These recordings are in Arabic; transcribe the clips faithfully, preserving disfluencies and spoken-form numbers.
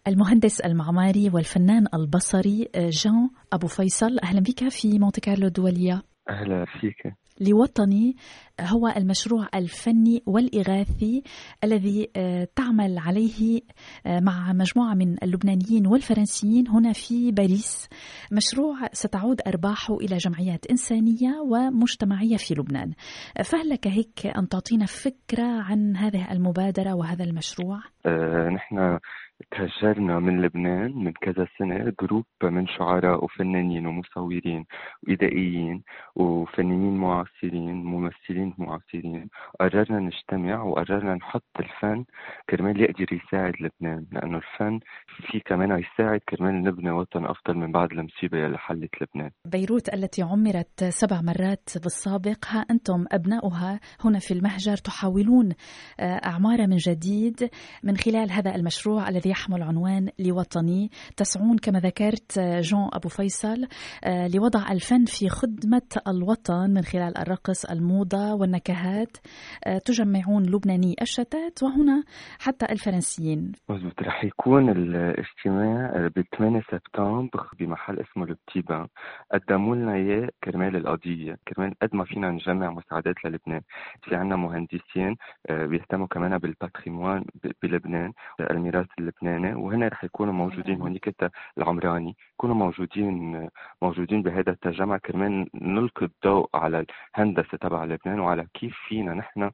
المهندس المعماري والفنان البصري جان أبو فيصل، أهلا بك في مونte كارلو الدولية. أهلا فيك. لوطني هو المشروع الفني والإغاثي الذي تعمل عليه مع مجموعة من اللبنانيين والفرنسيين هنا في باريس، مشروع ستعود أرباحه إلى جمعيات إنسانية ومجتمعية في لبنان. فهل لك هيك أن تعطينا فكرة عن هذه المبادرة وهذا المشروع؟ أه نحن تهجرنا من لبنان من كذا سنة، جروب من شعراء وفنانين ومصورين وإدائيين وفنانين معاصرين ممثلين معاصرين. قررنا نجتمع وقررنا نحط الفن كرمال يقدر يساعد لبنان، لأنه الفن في كمان يساعد كرمال نبني وطن أفضل من بعد المصيبة اللي حلت لبنان. بيروت التي عمرت سبع مرات بالسابق، ها أنتم أبناؤها هنا في المهجر تحاولون أعمار من جديد من خلال هذا المشروع الذي يحمل عنوان لوطني. تسعون كما ذكرت جان أبو فيصل لوضع الفن في خدمة الوطن من خلال الرقص، الموضة والنكهات. تجمعون لبناني الشتات وهنا حتى الفرنسيين. مزبوط. رح يكون الاجتماع ب ثمانية سبتمبر بمحل اسمه البتيبان. قدموا لنا اياه كرمال القضية، كرمال قد ما فينا نجمع مساعدات للبنان. في عنا مهندسين بيهتموا كمان بالباتريموان بلبنان، الميراث اللبناني، وهنا رح يكونوا موجودين هونيك العمراني، يكونوا موجودين موجودين بهذا التجمع كرمال نلقي الضوء على الهندسة تبع لبنان وعلى كيف فينا نحن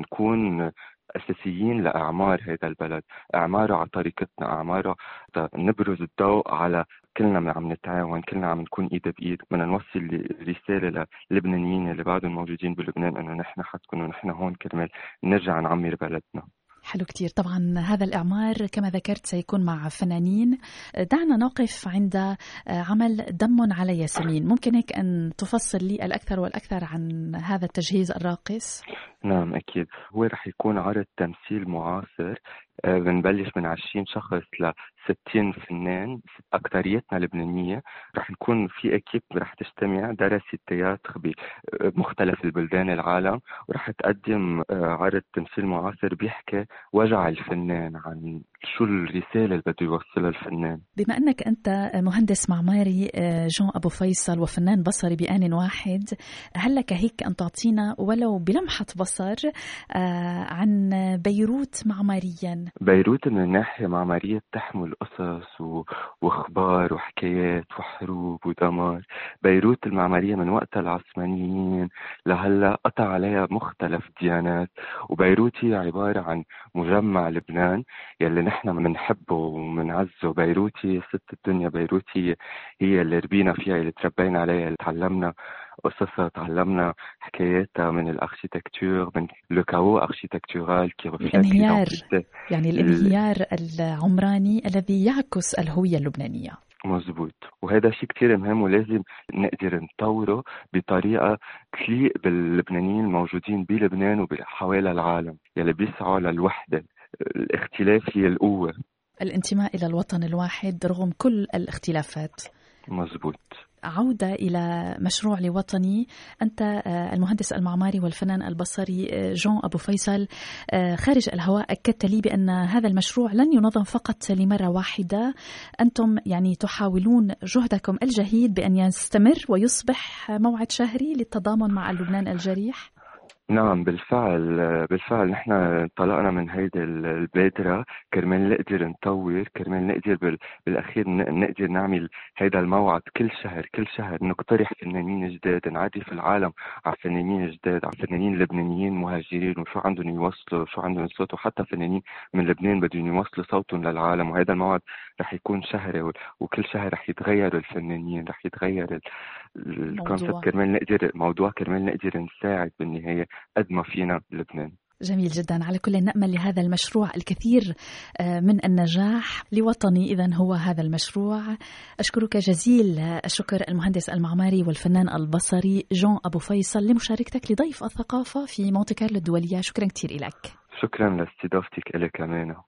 نكون أساسيين لأعمار هذا البلد، أعماره على طريقتنا، أعماره نبرز الضوء على كلنا عم نتعاون، كلنا عم نكون إيد بإيد، بدنا نوصل رسالة للبنانيين اللي بعدهم موجودين بلبنان أنه نحن حتكونوا نحن هون كرمال نرجع نعمر بلدنا. حلو كتير. طبعا هذا الإعمار كما ذكرت سيكون مع فنانين. دعنا نقف عند عمل دم على ياسمين. ممكن هيك أن تفصل لي الأكثر والأكثر عن هذا التجهيز الراقص؟ نعم أكيد. هو رح يكون عرض تمثيل معاصر، بنبلش من عشرين شخص لستين فنان، أكتريتنا لبنانية. رح نكون في أكيب رح تجتمع درست تياتر بمختلف البلدان العالم، ورح تقدم عرض تمثيل معاصر بيحكي وجع الفنان، عن شو الرسالة اللي بده يوصلها الفنان. بما أنك أنت مهندس معماري جان أبو فيصل وفنان بصري بآن واحد، هل لك هيك أن تعطينا ولو بلمحة بصر عن بيروت معماريا؟ بيروت من الناحية معمارية بتحمل قصص واخبار وحكايات وحروب ودمار. بيروت المعمارية من وقت العثمانيين لهلا قطع عليها مختلف ديانات، وبيروت هي عبارة عن مجمع لبنان يلي نحن منحبه ومنعزه. بيروت هي ست الدنيا، بيروت هي هي اللي ربينا فيها، اللي تربينا عليها، اللي تعلمنا قصصها، تعلمنا حكاياتها من الاركيتكتور، من لو كاو اركيتكتورال كي الانهيار، يعني الانهيار العمراني الذي يعكس الهوية اللبنانية. مزبوط. وهذا شيء كتير مهم ولازم نقدر نطوره بطريقة تليق باللبنانيين الموجودين بلبنان وبحوالي العالم يلي بيسعوا للوحدة. الاختلاف هي القوة، الانتماء إلى الوطن الواحد رغم كل الاختلافات. مزبوط. عودة إلى مشروع لوطني. أنت المهندس المعماري والفنان البصري جان أبو فيصل، خارج الهواء أكدت لي بأن هذا المشروع لن ينظم فقط لمرة واحدة. أنتم يعني تحاولون جهدكم الجهيد بأن يستمر ويصبح موعد شهري للتضامن مع لبنان الجريح. نعم بالفعل بالفعل نحن طلعنا من هيدا البادرة كرمال نقدر نطور، كرمال نقدر بالأخير نقدر نعمل هيدا الموعد كل شهر كل شهر نقترح فنانين جداد، نعرف العالم على فنانين جداد، على فنانين لبنانيين مهاجرين وشو عندهم يوصلوا شو عندهم يصوتوا، حتى فنانين من لبنان بدهم يوصلوا صوتهم للعالم. وهذا الموعد رح يكون شهري، وكل شهر رح يتغير الفنانين، رح يتغير الكونسبت كرمال نقدر موضوع كرمال نقدر نساعد بالنهاية قد ما فينا لبنان. جميل جدا. على كل نأمل لهذا المشروع الكثير من النجاح لوطني. إذن هو هذا المشروع. أشكرك جزيل الشكر المهندس المعماري والفنان البصري جان أبو فيصل لمشاركتك لضيف الثقافة في مونte كارلو الدولية. شكرا كثير لك. شكرا لاستضافتك إلي كمان.